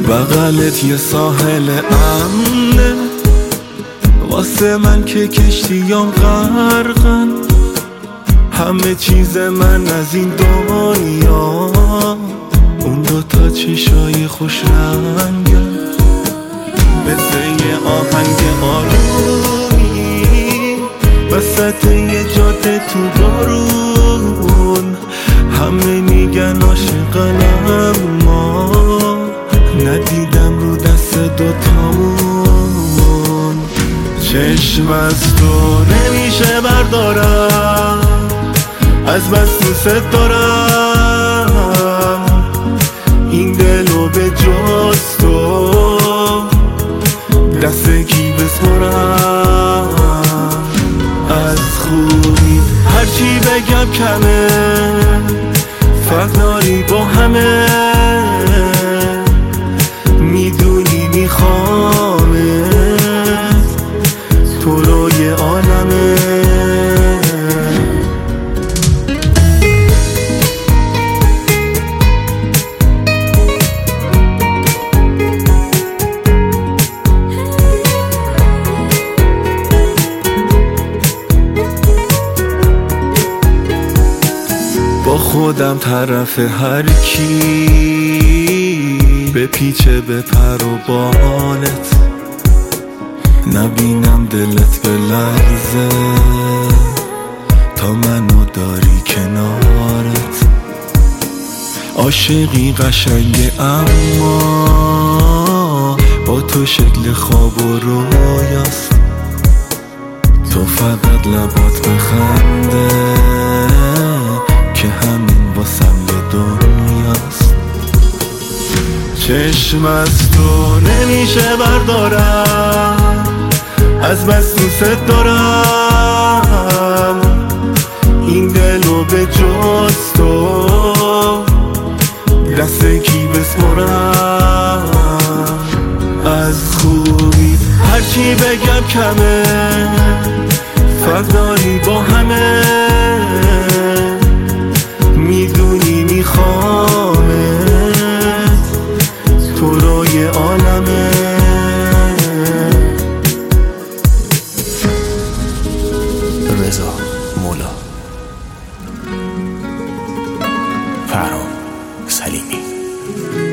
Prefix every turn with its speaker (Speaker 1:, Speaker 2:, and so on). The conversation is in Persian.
Speaker 1: بغلت یه ساحل امنه واسه من که کشتیام غرقن، همه چیز من از این دنیا اون دوتا چشای خوش رنگن. مثل یه آهنگ آرومی وسط یه جاده تو بارون، همه میگن عاشقنم اما ندیدم رو دست دوتامون. چشم از تو نمیشه بردارم، از بس دوست دارم این دلو به جز تو دست کی بسپرم. از خوبی هرچی بگم کمه، فرق داری با همه، میدونی میخوامت تو روی عالمه. با خودم طرف هر کی بپیچه به پر و بالت، نبینم دلت به لرزه تا منو داری کنارت. عاشقی قشنگه اما با تو شکل خواب و رویاست، تو فقط لبات بخنده که همین واسم یه دنیاست. چشم از تو نمیشه بردارم، از بس دوست دارم این دلو به جز تو دست کی بسپرم. از خوبی هرچی بگم کمه، فرق داری با همه، میدونی میخوامت تو روی عالمه.
Speaker 2: رضا مولا، فرهاد سلیمی.